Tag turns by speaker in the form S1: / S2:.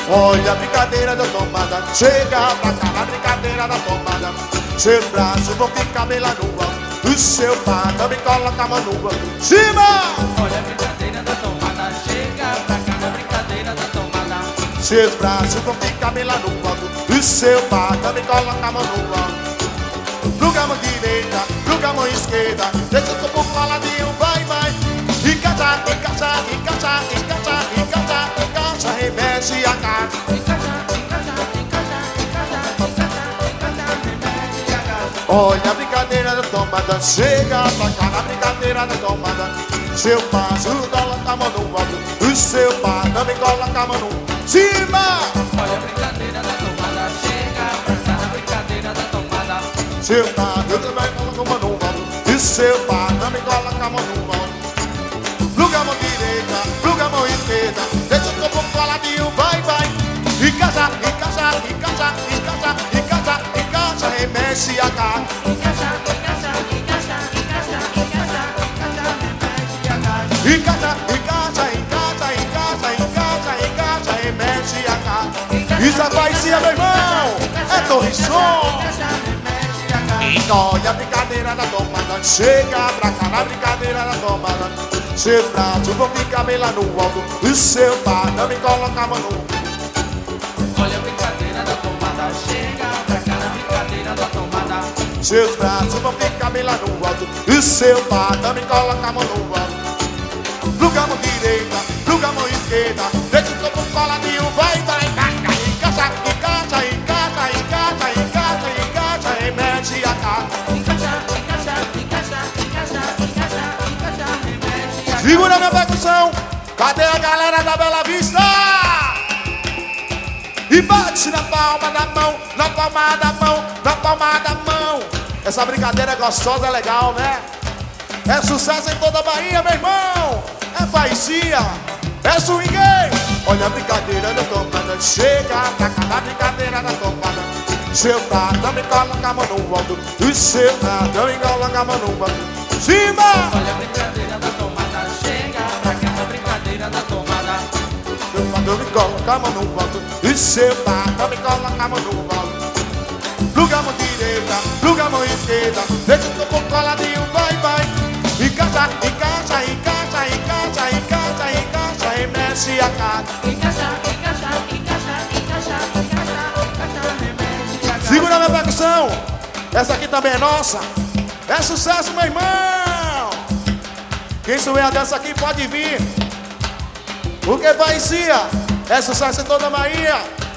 S1: Olha a brincadeira da tomada, chega pra cá na brincadeira da tomada. Seus braços vão ficar bem lá no alto, o seu par também coloca a mão no alto. Cima!
S2: Olha a brincadeira da tomada, chega pra cá na brincadeira da tomada.
S1: Seus braços vão ficar bem lá no alto, o seu par também coloca a mão no alto. Pluga a mão direita, pluga a mão esquerda, deixa o corpo coladinho, vai, vai. Encaixa, encaixa, encaixa, encaixa, encaixa, encaixa, remexe a cara. Olha a brincadeira da tomada, chega pra cá na brincadeira da tomada. Seu passo coloca a mão no alto, o seu par também coloca a mão no cima.
S2: Olha a brincadeira da tomada, chega pra cá na brincadeira da tomada.
S1: Seu par também coloca a mão no alto, o seu par também coloca a mão no alto. Pluga a mão direita, pluga a mão esquerda, deixa o corpo coladinho, vai, vai. Encaixa, encaixa, encaixa, encaixa, encaixa, encaixa, remexe a cara.
S2: Encaixa, encaixa, encaixa, encaixa, encaixa, encaixa, remexe a cara.
S1: Encaixa, encaixa, encaixa, encaixa, encaixa, encaixa, remexe a cara. Isso é Paixinha, meu irmão, é Torrição. Olha a brincadeira da tomada, chega pra cá na brincadeira da tomada. Seus braços vão ficar bem lá no alto, o seu par também coloca a mão no.
S2: Olha a brincadeira da tomada, chega pra cá na brincadeira da tomada.
S1: Seus braços vão ficar bem lá no alto, o seu par também coloca a mão no alto. Pluga a mão direita, pluga a mão esquerda, deixa o corpo coladinho, vai, vai, encaixa, encaixa, encaixa, encaixa, encaixa, encaixa, encaixa, remexe a cara.
S2: Encaixa, encaixa, encaixa, encaixa, encaixa, encaixa, remexe a cara.
S1: Segura minha percussão, cadê a galera da Bela Vista? E bate na palma da mão, na palma da mão, na palma da mão. Essa brincadeira é gostosa, é legal, né? É sucesso em toda a Bahia, meu irmão. É Paixinha, é swing. Olha a brincadeira da tomada, chega pra cá na brincadeira da tomada. Seu par também coloca a mão no alto, o seu par também coloca a mão no alto. Cima!
S2: Olha a brincadeira da tomada, chega pra cá na brincadeira da tomada.
S1: Seu par também coloca a mão no alto, o seu par também coloca a mão no alto. Pluga a mão direita, pluga a mão esquerda, deixa o corpo coladinho, vai, vai. Encaixa, encaixa, encaixa, encaixa, encaixa, encaixa, remexe a cara.
S2: Encaixa, encaixa, encaixa, encaixa, encaixa, encaixa, remexe a cara.
S1: Segura minha percussão, essa aqui também é nossa. É sucesso, meu irmão. Quem souber a dança aqui pode vir, porque Paixinha é sucesso em toda a Bahia.